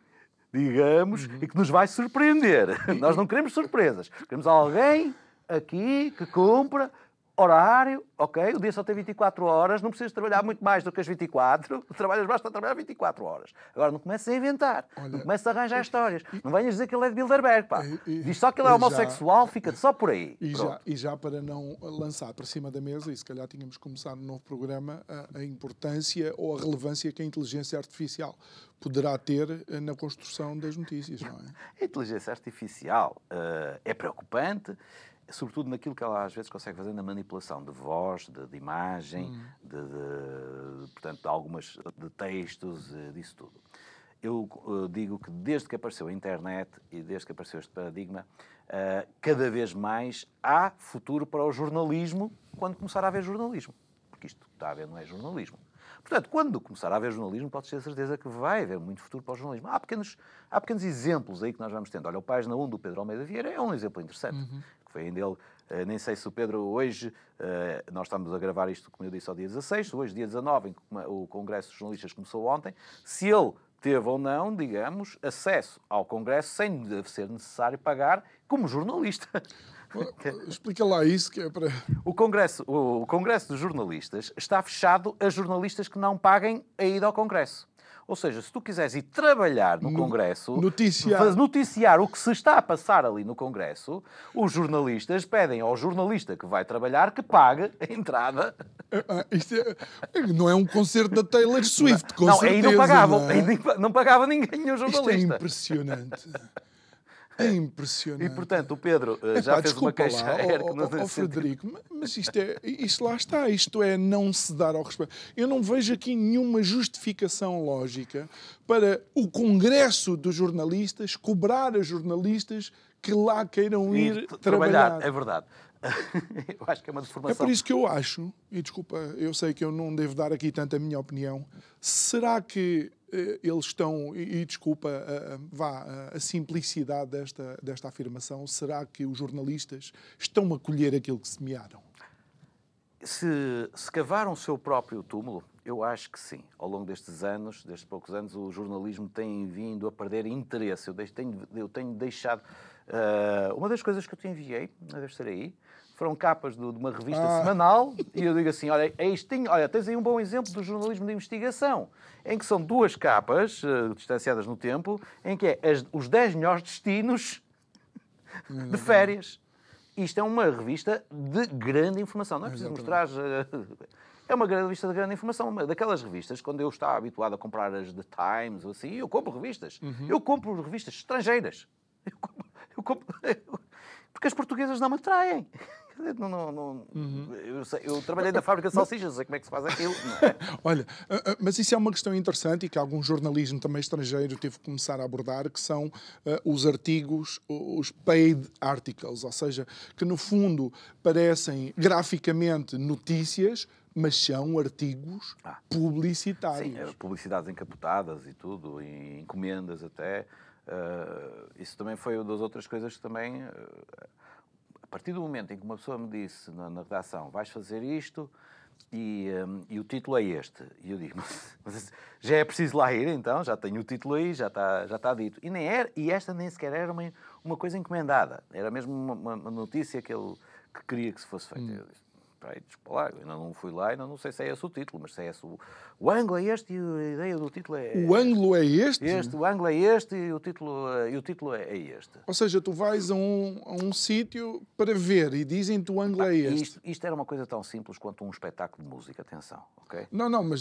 digamos, e que nos vai surpreender. Nós não queremos surpresas. Queremos alguém aqui que cumpra horário, ok? O dia só tem 24 horas, não precisas trabalhar muito mais do que as 24, basta trabalhar 24 horas. Agora, não comeces a inventar, não comeces a arranjar histórias, não venhas dizer que ele é de Bilderberg, pá. Diz só que ele é homossexual, fica só por aí. E já para não lançar para cima da mesa, e se calhar tínhamos que começar um novo programa, a importância ou a relevância que a inteligência artificial poderá ter na construção das notícias, não é? A inteligência artificial é preocupante, sobretudo naquilo que ela às vezes consegue fazer na manipulação de voz, de imagem, portanto, de textos, disso tudo. Eu digo que desde que apareceu a internet e desde que apareceu este paradigma, cada vez mais há futuro para o jornalismo quando começar a haver jornalismo. Porque isto que está a haver não é jornalismo. Portanto, quando começar a haver jornalismo, podes ter certeza que vai haver muito futuro para o jornalismo. Há pequenos exemplos aí que nós vamos tendo. Olha, o Página 1 do Pedro Almeida Vieira é um exemplo interessante. Que foi ainda ele, nem sei se o Pedro hoje, nós estamos a gravar isto, como eu disse, ao dia 16, hoje, dia 19, em que o Congresso de Jornalistas começou ontem, se ele teve ou não, digamos, acesso ao Congresso sem ser necessário pagar como jornalista. Explica lá isso, que é para... O Congresso de Jornalistas está fechado a jornalistas que não paguem a ida ao Congresso. Ou seja, se tu quiseres ir trabalhar no Congresso, noticiar o que se está a passar ali no Congresso, os jornalistas pedem ao jornalista que vai trabalhar que pague a entrada. Isto não é um concerto da Taylor Swift, com certeza. Aí não pagavam, não pagava ninguém o jornalista. Isto é impressionante. É impressionante. E, portanto, o Pedro já fez uma queixa. Frederico, mas isto lá está. Isto é não se dar ao respeito. Eu não vejo aqui nenhuma justificação lógica para o Congresso dos Jornalistas cobrar a jornalistas que lá queiram ir trabalhar. É verdade. Eu acho que é uma deformação. É por isso que eu acho, e desculpa, eu sei que eu não devo dar aqui tanto a minha opinião, será que eles estão, e desculpa a simplicidade desta afirmação, será que os jornalistas estão a colher aquilo que semearam? Se cavaram o seu próprio túmulo, eu acho que sim. Ao longo destes poucos anos, o jornalismo tem vindo a perder interesse. Eu tenho deixado... uma das coisas que eu te enviei, deve ser aí, foram capas de uma revista semanal, e eu digo assim, olha, tens aí um bom exemplo do jornalismo de investigação, em que são duas capas, distanciadas no tempo, em que é os 10 melhores destinos de férias. Isto é uma revista de grande informação. Não é preciso mostrar... É uma revista de grande informação. Daquelas revistas, quando eu estava habituado a comprar as The Times ou assim, eu compro revistas. Eu compro revistas estrangeiras. Porque as portuguesas não me atraem. Eu trabalhei na fábrica de salsichas, sei como é que se faz aquilo. Não é? Olha, mas isso é uma questão interessante e que algum jornalismo também estrangeiro teve que começar a abordar, que são os artigos, os paid articles, ou seja, que no fundo parecem graficamente notícias, mas são artigos publicitários. Sim, publicidades encapotadas e tudo, e encomendas até. Isso também foi uma das outras coisas que também... A partir do momento em que uma pessoa me disse na redação, vais fazer isto e o título é este. E eu digo, mas já é preciso lá ir então? Já tenho o título aí, já está dito. E esta nem sequer era uma coisa encomendada. Era mesmo uma notícia que queria que se fosse feita. Eu disse, Peraí, desculpa lá, eu ainda não fui lá, ainda não sei se é esse o título, mas se é esse o ângulo é este e a ideia do título é... O ângulo é este? O ângulo é este e o título é este. Ou seja, tu vais a um sítio para ver e dizem-te o ângulo é este. Isto era uma coisa tão simples quanto um espetáculo de música, atenção, ok? Não, mas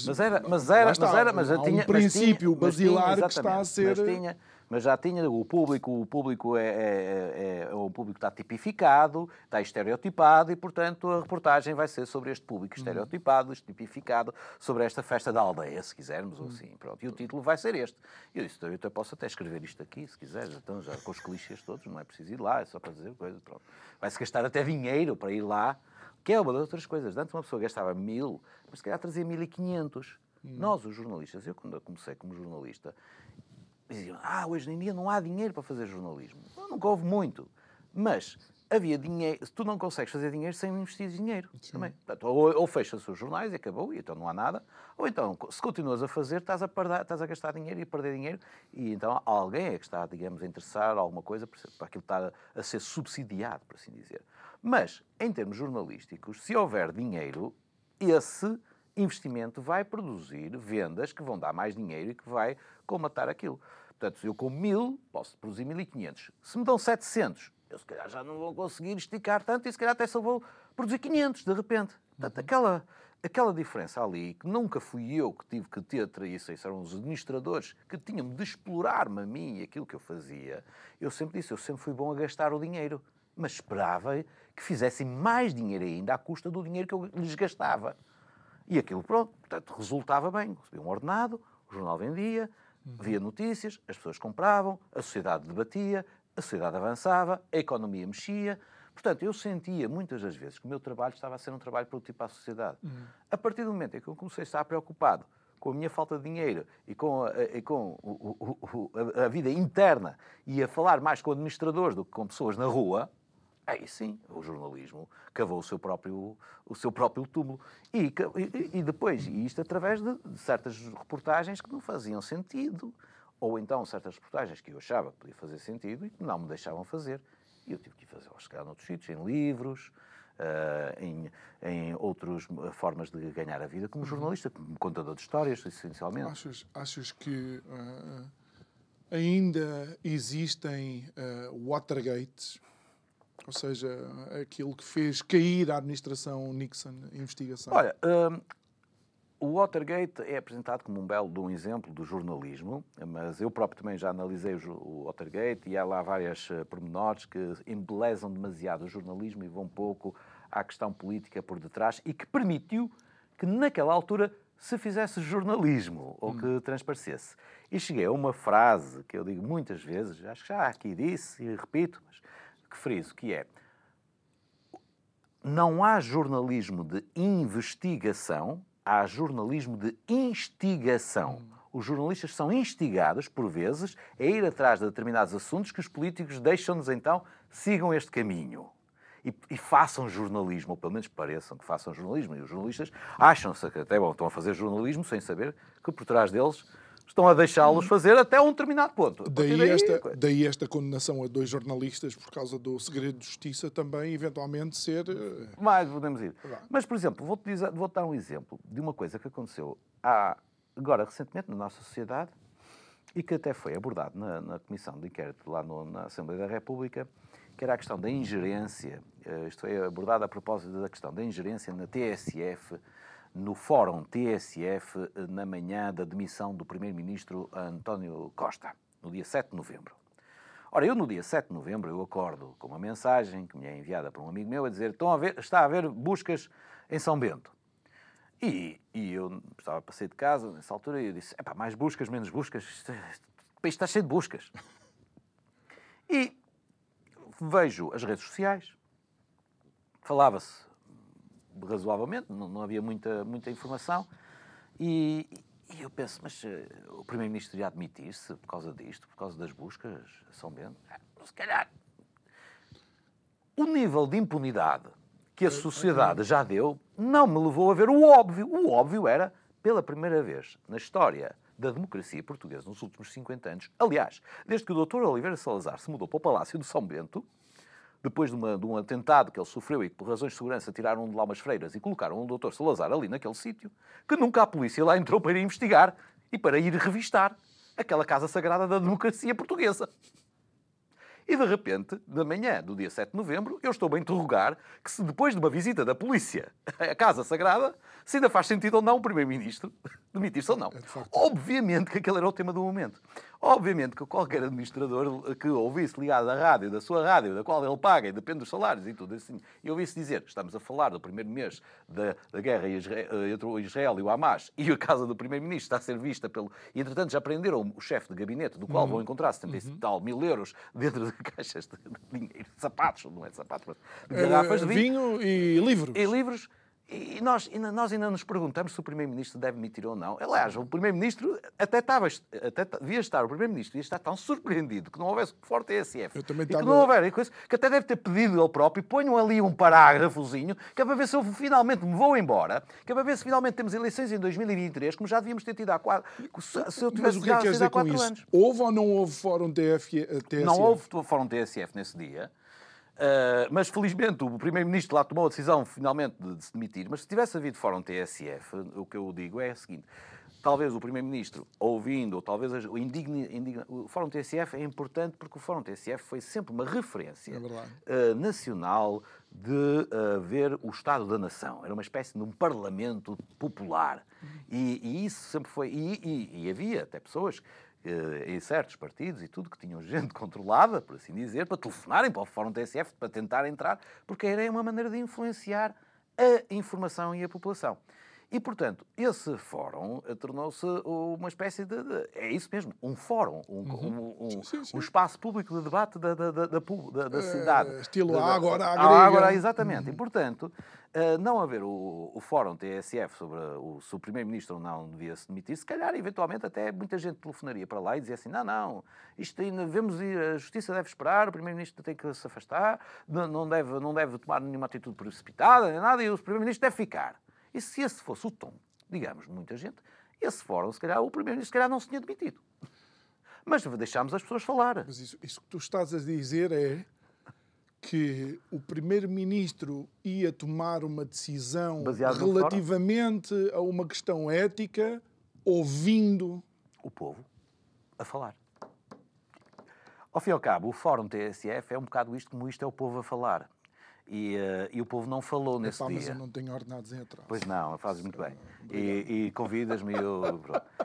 já há tinha um princípio basilar que exatamente, está a ser... Mas já tinha, o público é um público que está tipificado, está estereotipado e, portanto, a reportagem vai ser sobre este público estereotipado, tipificado, sobre esta festa da aldeia, se quisermos, ou assim, pronto. E o título vai ser este. Eu disse, eu até posso até escrever isto aqui, se quiseres, então já com os clichês todos, não é preciso ir lá, é só para dizer coisa, pronto. Vai-se gastar até dinheiro para ir lá, que é uma das outras coisas. Antes uma pessoa gastava 1.000, mas se calhar trazia 1.500. Nós, os jornalistas, eu quando comecei como jornalista, diziam, hoje em dia não há dinheiro para fazer jornalismo. Nunca houve muito. Mas havia dinheiro, se tu não consegues fazer dinheiro sem investir dinheiro. Também. Portanto, ou fechas os jornais e acabou, e então não há nada, ou então, se continuas a fazer, estás a gastar dinheiro e a perder dinheiro, e então alguém é que está, digamos, a interessar alguma coisa para aquilo estar a ser subsidiado, por assim dizer. Mas, em termos jornalísticos, se houver dinheiro, esse investimento vai produzir vendas que vão dar mais dinheiro e que vai colmatar aquilo. Portanto, eu com 1.000 posso produzir 1.500. Se me dão 700, eu se calhar já não vou conseguir esticar tanto e se calhar até só vou produzir 500 de repente. Portanto, aquela diferença ali, que nunca fui eu que tive que ter isso eram os administradores que tinham de explorar-me a mim e aquilo que eu fazia, eu sempre fui bom a gastar o dinheiro. Mas esperava que fizessem mais dinheiro ainda à custa do dinheiro que eu lhes gastava. E aquilo, pronto, portanto, resultava bem. Recebia um ordenado, o jornal vendia, via notícias, as pessoas compravam, a sociedade debatia, a sociedade avançava, a economia mexia. Portanto, eu sentia muitas das vezes que o meu trabalho estava a ser um trabalho produtivo para a sociedade. A partir do momento em que eu comecei a estar preocupado com a minha falta de dinheiro e com a vida interna e a falar mais com administradores do que com pessoas na rua, aí sim, o jornalismo cavou o seu próprio túmulo. E depois, isto através de certas reportagens que não faziam sentido. Ou então certas reportagens que eu achava que podia fazer sentido e que não me deixavam fazer. E eu tive que ir fazer, se calhar, noutros sítios, em livros, em outras formas de ganhar a vida como jornalista, como contador de histórias, essencialmente. Achas que ainda existem Watergates? Ou seja, aquilo que fez cair a administração Nixon, a investigação. Olha, o Watergate é apresentado como um belo exemplo do jornalismo, mas eu próprio também já analisei o Watergate e há lá várias pormenores que embelezam demasiado o jornalismo e vão pouco à questão política por detrás e que permitiu que naquela altura se fizesse jornalismo ou que transparecesse. E cheguei a uma frase que eu digo muitas vezes, acho que já aqui disse e repito, mas que friso, que é: não há jornalismo de investigação, há jornalismo de instigação. Os jornalistas são instigados, por vezes, a ir atrás de determinados assuntos que os políticos deixam-nos, então, sigam este caminho. E façam jornalismo, ou pelo menos pareçam que façam jornalismo. E os jornalistas acham-se que até estão a fazer jornalismo sem saber que por trás deles estão a deixá-los fazer até um determinado ponto. Daí esta condenação a 2 jornalistas por causa do segredo de justiça também, eventualmente, ser... Mais podemos ir. Mas, por exemplo, vou-te dar um exemplo de uma coisa que aconteceu agora recentemente na nossa sociedade e que até foi abordado na Comissão de Inquérito lá na Assembleia da República, que era a questão da ingerência. Isto foi abordado a propósito da questão da ingerência na TSF, no Fórum TSF, na manhã da demissão do Primeiro-Ministro António Costa, no dia 7 de novembro. Ora, eu no dia 7 de novembro eu acordo com uma mensagem que me é enviada por um amigo meu a dizer: está a haver buscas em São Bento. E eu estava a sair de casa nessa altura e eu disse: mais buscas, menos buscas, isto está cheio de buscas. E vejo as redes sociais, falava-se razoavelmente, não havia muita informação, e eu penso, mas o Primeiro-Ministro ia admitir-se por causa disto, por causa das buscas a São Bento? Se calhar. O nível de impunidade que a sociedade já deu não me levou a ver o óbvio. O óbvio era, pela primeira vez na história da democracia portuguesa nos últimos 50 anos, aliás, desde que o Dr. Oliveira Salazar se mudou para o Palácio de São Bento, depois de um atentado que ele sofreu e que, por razões de segurança, tiraram de lá umas freiras e colocaram um doutor Salazar ali naquele sítio, que nunca a polícia lá entrou para ir investigar e para ir revistar aquela casa sagrada da democracia portuguesa. E, de repente, na manhã do dia 7 de novembro, eu estou a interrogar que se depois de uma visita da polícia à Casa Sagrada, se ainda faz sentido ou não o Primeiro-Ministro demitir-se ou não. Obviamente que aquele era o tema do momento. Obviamente que qualquer administrador que ouvisse ligado à rádio, da sua rádio, da qual ele paga e depende dos salários e tudo assim, e ouvisse dizer, estamos a falar do primeiro mês da guerra entre o Israel e o Hamas, e a casa do Primeiro-Ministro está a ser vista pelo... E, entretanto, já prenderam o chefe de gabinete, do qual vão encontrar 70 e tal mil euros dentro de caixas de dinheiro, de sapatos, não é de sapatos, mas de garrafas de vinho e livros. E livros. E nós ainda nos perguntamos se o Primeiro-Ministro deve demitir ou não. Aliás, o Primeiro-Ministro devia estar, o Primeiro-Ministro devia estar tão surpreendido que não houvesse fora TSF. Que não houver coisa, que até deve ter pedido ele próprio, ponham ali um parágrafozinho, que é para ver se eu finalmente me vou embora, que é para ver se finalmente temos eleições em 2023, como já devíamos ter tido há 4 se eu tivesse sido há 4 anos. Houve ou não houve fórum TSF? Não houve fórum TSF nesse dia. Mas felizmente o Primeiro-Ministro lá tomou a decisão finalmente de se demitir, mas se tivesse havido fórum TSF, o que eu digo é o seguinte, talvez o Primeiro-Ministro ouvindo, ou talvez o fórum TSF é importante porque o fórum TSF foi sempre uma referência nacional de ver o Estado da Nação. Era uma espécie de um parlamento popular. E isso sempre foi... E havia até pessoas... em certos partidos e tudo, que tinham gente controlada, por assim dizer, para telefonarem para o Fórum TSF, para tentar entrar, porque era uma maneira de influenciar a informação e a população. E, portanto, esse fórum tornou-se uma espécie de... É isso mesmo, um fórum, um espaço público de debate da cidade. Estilo Ágora, exatamente. E, portanto, não haver o fórum TSF sobre se o Primeiro-Ministro ou não devia se demitir, se calhar, eventualmente, até muita gente telefonaria para lá e dizia assim, não, isto ainda devemos ir, a Justiça deve esperar, o Primeiro-Ministro tem que se afastar, não deve tomar nenhuma atitude precipitada, nem nada, e o Primeiro-Ministro deve ficar. E se esse fosse o tom, digamos, de muita gente, esse fórum, se calhar, o Primeiro-Ministro, se calhar, não se tinha demitido. Mas deixámos as pessoas falar. Mas isso que tu estás a dizer é que o Primeiro-Ministro ia tomar uma decisão relativamente a uma questão ética, ouvindo o povo a falar. Ao fim e ao cabo, o Fórum TSF é um bocado isto, como isto é o povo a falar. E o povo não falou nesse dia. Mas eu não tenho ordenados em atraso. Pois não, fazes muito bem. E convidas-me e eu...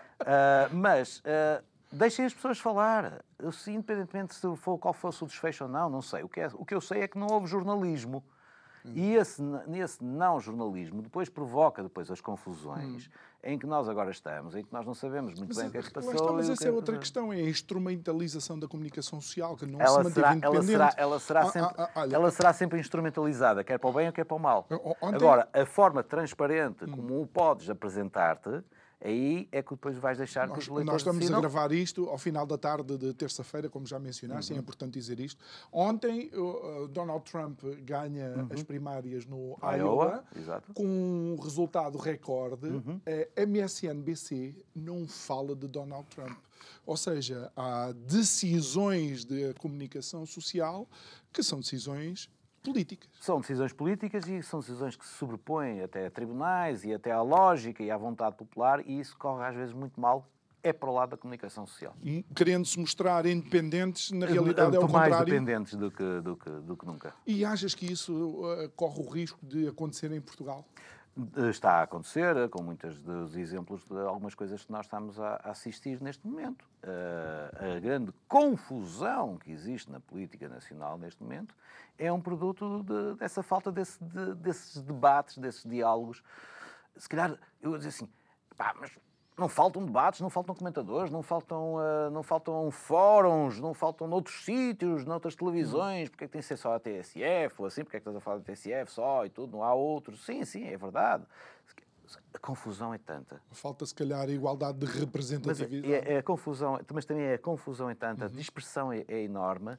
Mas deixem as pessoas falar. Independentemente se qual fosse o desfecho ou não, não sei. O que eu sei é que não houve jornalismo. E esse não jornalismo depois provoca as confusões em que nós agora estamos, em que nós não sabemos muito bem o que é que passou. Mas essa é outra questão, é a instrumentalização da comunicação social, que não se manteve independente. Ela será sempre instrumentalizada, quer para o bem ou quer para o mal. Agora, a forma transparente como o podes apresentar-te, aí é que depois vais deixar que os leitores Nós estamos a gravar isto ao final da tarde de terça-feira, como já mencionaste, é importante dizer isto. Ontem, Donald Trump ganha as primárias no Iowa, com um resultado recorde. A MSNBC não fala de Donald Trump. Ou seja, há decisões de comunicação social que são decisões políticas. São decisões políticas e são decisões que se sobrepõem até a tribunais e até à lógica e à vontade popular, e isso corre às vezes muito mal, é para o lado da comunicação social. Querendo-se mostrar independentes, na realidade é o contrário. Mais dependentes do que nunca. E achas que isso corre o risco de acontecer em Portugal? Está a acontecer, com muitos dos exemplos de algumas coisas que nós estamos a assistir neste momento. A grande confusão que existe na política nacional neste momento é um produto dessa falta desses debates, desses diálogos. Se calhar, eu vou dizer assim, mas não faltam debates, não faltam comentadores, não faltam fóruns, não faltam noutros sítios, noutras televisões, porque é que tem que ser só a TSF, ou assim, porque é que estás a falar da TSF só e tudo, não há outros. Sim, é verdade. A confusão é tanta. Falta, se calhar, a igualdade de representatividade. Mas também a confusão é tanta, a dispersão é enorme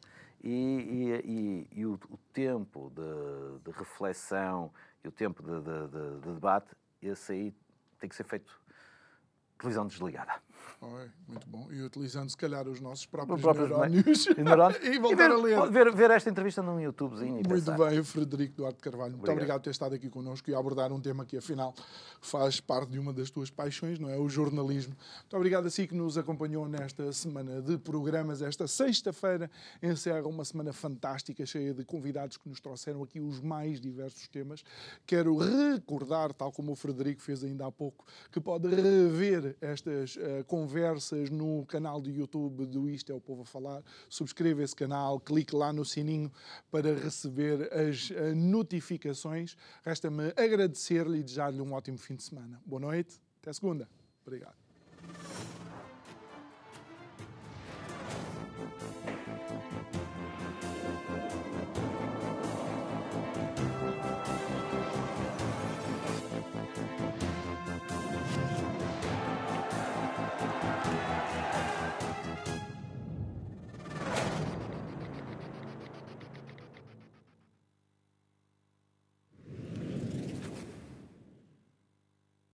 e o tempo de reflexão e o tempo de debate, esse aí tem que ser feito televisão desligada. Oi, muito bom. E utilizando, se calhar, os nossos próprios próprios neurónios e voltar ver, a ler. ver esta entrevista num YouTubezinho e Muito pensar. bem, Frederico Duarte Carvalho. Muito obrigado por ter estado aqui connosco e abordar um tema que, afinal, faz parte de uma das tuas paixões, não é? O jornalismo. Muito obrigado a si que nos acompanhou nesta semana de programas. Esta sexta-feira encerra uma semana fantástica, cheia de convidados que nos trouxeram aqui os mais diversos temas. Quero recordar, tal como o Frederico fez ainda há pouco, que pode rever estas conversas no canal do YouTube do Isto é o Povo a Falar. Subscreva esse canal, clique lá no sininho para receber as notificações. Resta-me agradecer-lhe e desejar-lhe um ótimo fim de semana. Boa noite, até segunda. Obrigado.